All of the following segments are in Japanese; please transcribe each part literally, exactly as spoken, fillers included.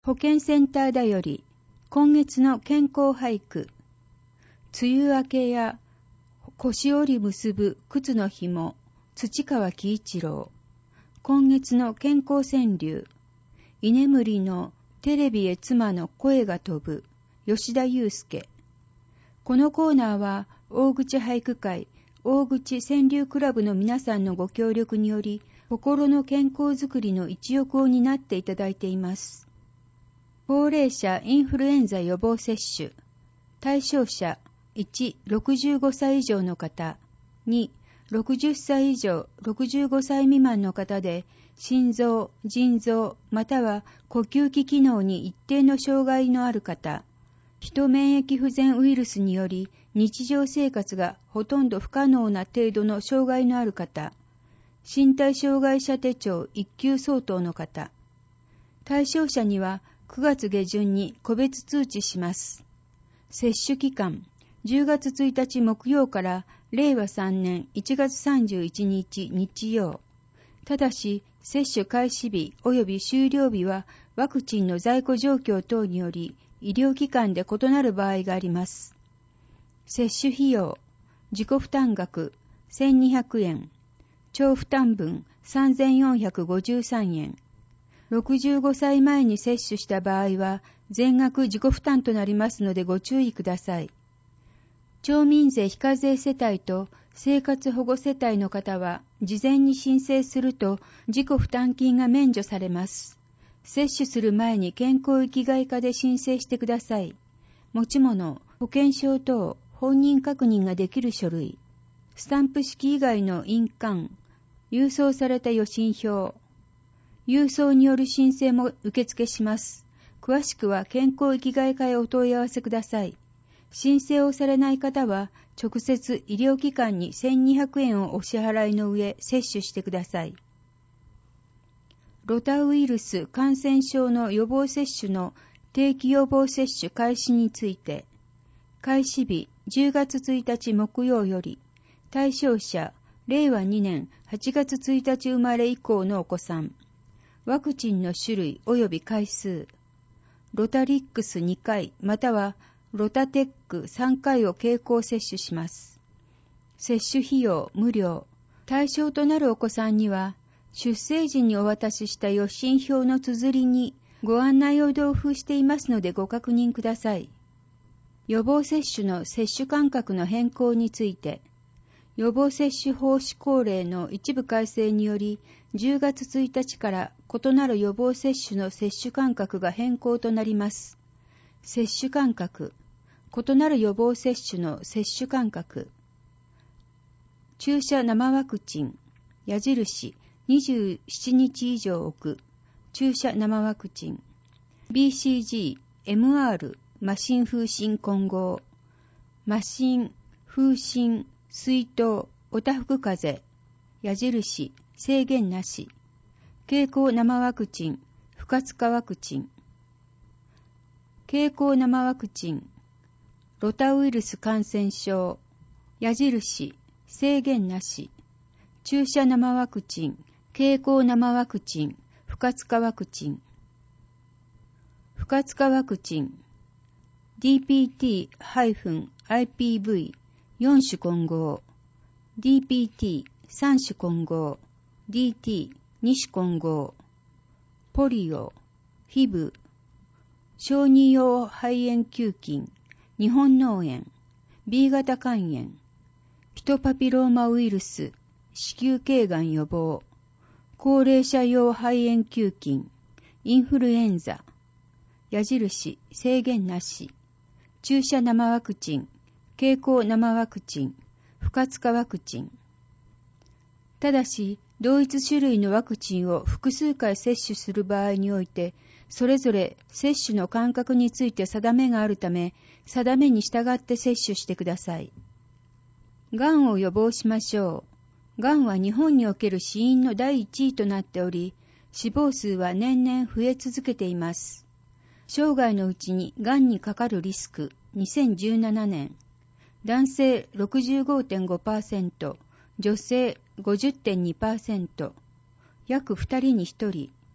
保健センターだより、今月の健康俳句。梅雨明けや腰折り結ぶ靴の紐、土川喜一郎。今月の健康川柳。居眠りのテレビへ妻の声が飛ぶ、吉田祐介。このコーナーは、大口俳句会、大口川柳クラブの皆さんのご協力により、心の健康づくりの一翼を担っていただいています。高齢者インフルエンザ予防接種。対象者いち、ろくじゅうごさい以上の方。に、ろくじゅっさい以上ろくじゅうごさい未満の方で、心臓、腎臓、または呼吸器機能に一定の障害のある方。人免疫不全ウイルスにより日常生活がほとんど不可能な程度の障害のある方。身体障害者手帳いっ級相当の方。対象者にはくがつ下旬に個別通知します。接種期間、じゅうがつついたち木曜かられいわさんねんいちがつさんじゅういちにち日曜。ただし、接種開始日及び終了日はワクチンの在庫状況等により医療機関で異なる場合があります。接種費用、自己負担額せんにひゃくえん、超負担分さんぜんよんひゃくごじゅうさんえん。ろくじゅうごさいまえに接種した場合は全額自己負担となりますのでご注意ください。町民税非課税世帯と生活保護世帯の方は事前に申請すると自己負担金が免除されます。接種する前に健康域外課で申請してください。持ち物、保険証等本人確認ができる書類、スタンプ式以外の印鑑、郵送された予診票、郵送による申請も受付します。詳しくは健康域外課へお問い合わせください。申請をされない方は直接医療機関にせんにひゃくえんをお支払いの上接種してください。ロタウイルス感染症の予防接種の定期予防接種開始について、開始日じゅうがつついたち木曜より、対象者れいわにねんはちがつついたち生まれ以降のお子さん、ワクチンの種類及び回数、ロタリックスにかいまたはロタテックさんかいを経口接種します。接種費用無料。対象となるお子さんには、出生時にお渡しした予診票の綴りにご案内を同封していますのでご確認ください。予防接種の接種間隔の変更について、予防接種法施行令の一部改正により、じゅうがつついたちから異なる予防接種の接種間隔が変更となります。接種間隔、異なる予防接種の接種間隔。注射生ワクチン、矢印にじゅうしちにち以上置く、注射生ワクチン。ビーシージー、エムアール、マシン風疹混合。マシン、風疹、水筒、おたふく風邪。矢印、制限なし。経口生ワクチン、不活化ワクチン。経口生ワクチン、ロタウイルス感染症、矢印、制限なし、注射生ワクチン、経口生ワクチン、不活化ワクチン。不活化ワクチン、ディーピーティー-アイピーブイよん 種混合、ディーピーティーさん 種混合、ディーティーに 種混合、ポリオ、ヒブ、小児用肺炎球菌、日本脳炎、B 型肝炎、ヒトパピローマウイルス、子宮頸がん予防、高齢者用肺炎球菌、インフルエンザ、矢印、制限なし、注射生ワクチン、経口生ワクチン、不活化ワクチン。ただし、同一種類のワクチンを複数回接種する場合において、それぞれ接種の間隔について定めがあるため、定めに従って接種してください。がんを予防しましょう。がんは日本における死因のだいいちいとなっており、死亡数は年々増え続けています。生涯のうちにがんにかかるリスク、にせんじゅうななねん。男性 ろくじゅうごてんごパーセント、女性 ごじゅってんにパーセント、約ふたりにひとり。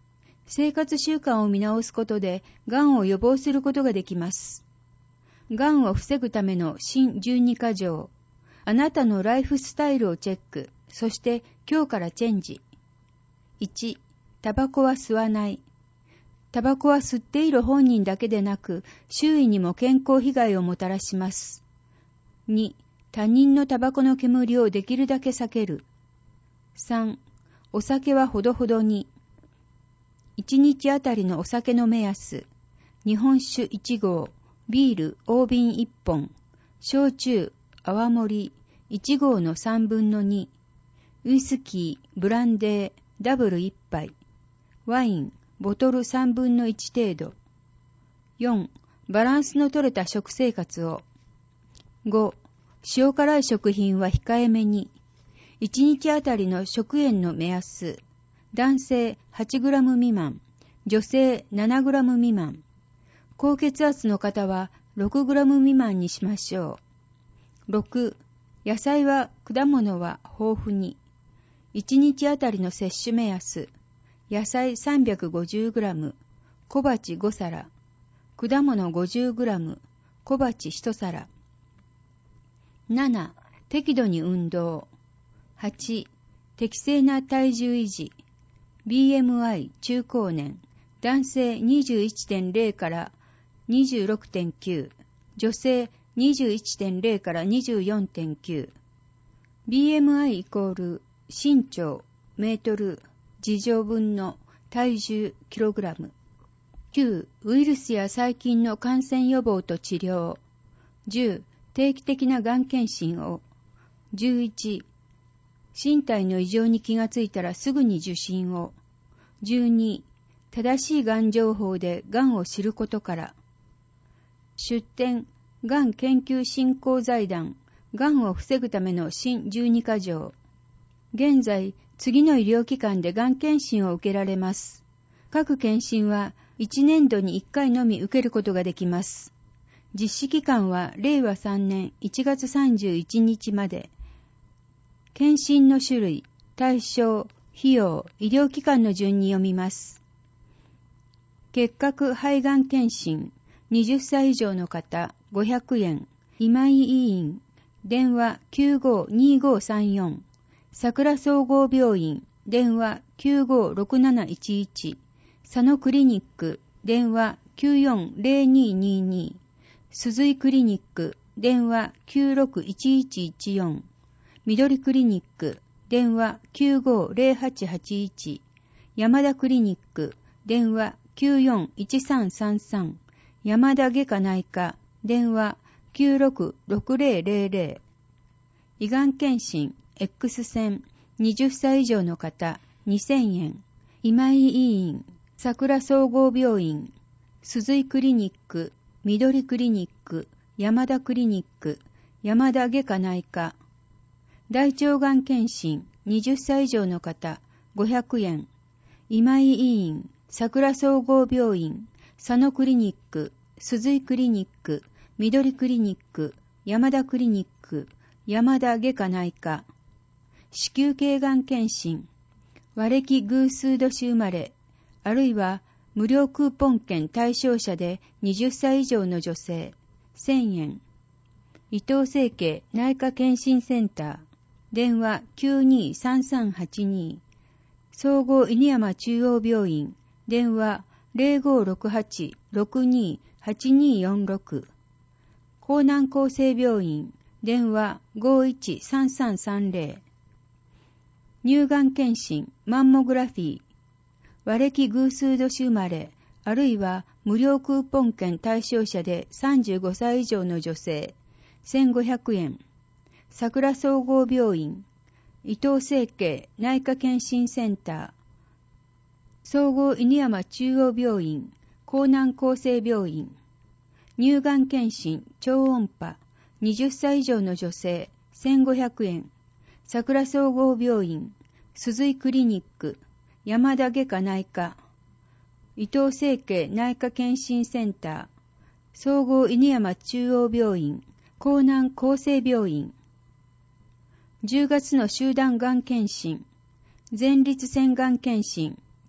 生活習慣を見直すことで、がんを予防することができます。がんを防ぐための新じゅうにか条。あなたのライフスタイルをチェック。そして今日からチェンジ。いち. タバコは吸わない。タバコは吸っている本人だけでなく、周囲にも健康被害をもたらします。に. 他人のタバコの煙をできるだけ避ける。さん. お酒はほどほどに。いちにちあたりのお酒の目安。日本酒いちごう、ビール大瓶いっぽん、焼酎泡盛いちごうのさんぶんのに、ウイスキー、ブランデー、ダブルいっぱい、ワイン、ボトルさんぶんのいち程度。よん. バランスの取れた食生活を。ご. 塩辛い食品は控えめに。いちにちあたりの食塩の目安。男性 はちグラム 未満、女性 ななグラム 未満。高血圧の方は ろくグラム 未満にしましょう。ろく. 野菜は果物は豊富に。いちにちあたりの摂取目安。野菜 さんびゃくごじゅうグラム、小鉢ごさら、果物 ごじゅうグラム、小鉢いちさら。なな. 適度に運動。はち. 適正な体重維持。ビーエムアイ 中高年、男性 にじゅういってんれい から にじゅうろくてんきゅう、女性 にじゅういってんれい から にじゅうよんてんきゅう。ビーエムアイ イコール身長メートル次乗分の体重キログラム。きゅう. ウイルスや細菌の感染予防と治療。じゅう. 定期的ながん検診を。じゅういち. 身体の異常に気がついたらすぐに受診を。じゅうに. 正しいがん情報でがんを知ることから。出典、がん研究振興財団、がんを防ぐための新じゅうにか条。現在、次の医療機関でがん検診を受けられます。各検診はいちねんどにいっかいのみ受けることができます。実施期間はれいわさんねんいちがつさんじゅういちにちまで。検診の種類、対象、費用、医療機関の順に読みます。結核肺がん検診、はたち以上の方、ごひゃくえん。今井医院、電話 きゅうごにごさんよん。桜総合病院、電話 きゅうごろくなないちいち。佐野クリニック、電話 きゅうよんぜろににに。鈴井クリニック、電話 きゅうろくいちいちいちよん。緑クリニック、電話 きゅうごぜろはちはちいち。山田クリニック、電話 きゅうよんいちさんさんさん。山田外科内科、電話 きゅうろくろくぜろぜろぜろ。胃がん検診、X 線、はたち以上の方、にせんえん。今井医院、桜総合病院、鈴井クリニック、緑クリニック、山田クリニック、山田外科内科。大腸がん検診、はたち以上の方、ごひゃくえん。今井医院、桜総合病院、佐野クリニック、鈴井クリニック、緑クリニック、山田クリニック、山田外科内科。子宮頸がん検診、和暦偶数年生まれ、あるいは無料クーポン券対象者ではたち以上の女性、せんえん。伊藤整形内科検診センター、電話 きゅうにさんさんはちに。総合犬山中央病院、電話 ぜろごろくはちろくにはちによんろく。江南厚生病院、電話 ごいちさんさんさんぜろ。乳がん検診、マンモグラフィー、和暦偶数年生まれ、あるいは無料クーポン券対象者でさんじゅうごさい以上の女性、せんごひゃくえん。桜総合病院、伊藤整形内科検診センター、総合犬山中央病院、江南厚生病院。乳がん検診、超音波、はたち以上の女性、せんごひゃくえん。桜総合病院、鈴井クリニック、山田外科内科、伊藤整形内科検診センター、総合犬山中央病院、江南厚生病院。じゅうがつの集団がん検診、前立腺がん検診、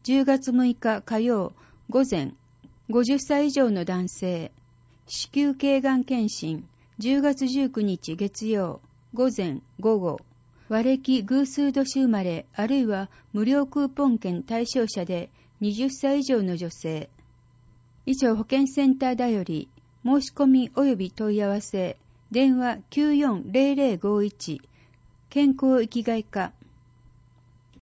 じゅうがつむいか火曜午前、ごじゅっさい以上の男性、子宮頸がん検診じゅうがつじゅうくにち月曜午前午後、和暦偶数年生まれあるいは無料クーポン券対象者ではたち以上の女性。以上、保健センターだより申し込み及び問い合わせ電話 きゅうよんゼロゼロごいち 健康生きがい課